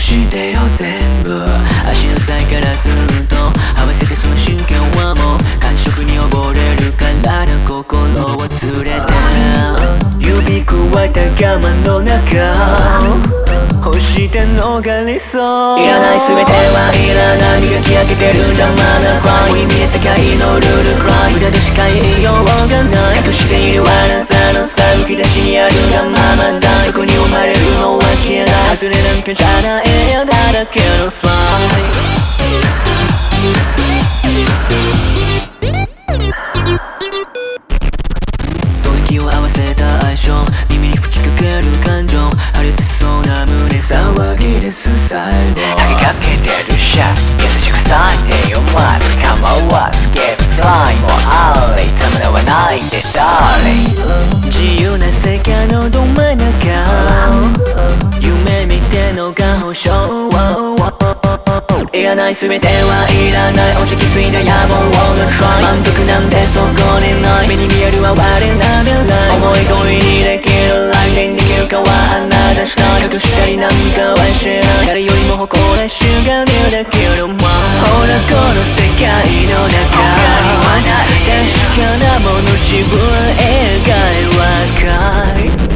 してよ全部足の先からずっと合わせてその瞬間はもう感触に溺れるからだ心を連れて指くわえた我慢の中欲して逃れそういらない全てはいらない磨き上げてる邪魔なクライ無意味な世界のルールクライ無駄でしか言いようがない隠しているあなたのスタイルむき出しにあるがままだそこに生まれるのは消えない外れなんかじゃないだらけのスパイ息を合わせた相性耳に吹きかける感情破裂しそうな胸騒ぎです最後投げかけてるシャツ優しく咲いてよまず構わずゲットフライもあれたまらはないでdarling 自由な世界のど真ん中夢見てのが保証いらない全てはいらない落ちきついな野望の try 満足なんてそこにない目に見える哀れな未来思い通りにできる来年できるかはあなた次第隠したりなんかはしない誰よりも誇らしがりできるもんほらこの世界の中確かなもの自分以外は赤い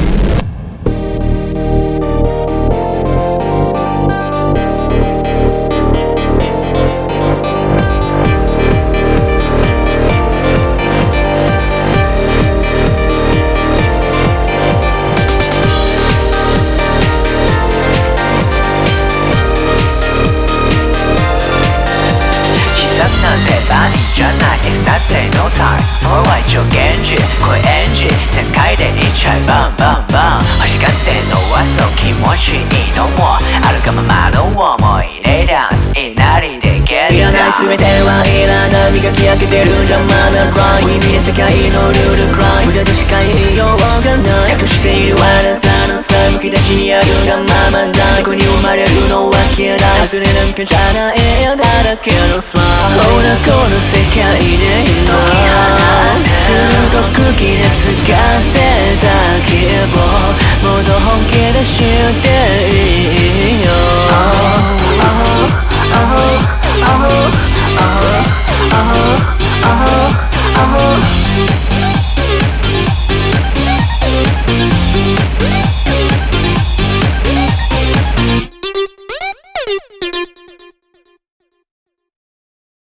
なんてバニーじゃない It's that day no time 俺は一応現実声演じ全開でいっちゃえバンバンバン欲しがってんのはそう気持ちいいのもあるがままの思い出ダンスいなりで Get it down いらない全てはいらない磨き上げてる邪魔なクライ無意味な世界のルールクライ無駄としか言いようがない隠しているあなたのスタイルむき出しにあるがままだそこに生まれるのは消えない外れなんかじゃないだらけのスマイルほらこの世界で今鋭く気熱がせた希望もっと本気で知って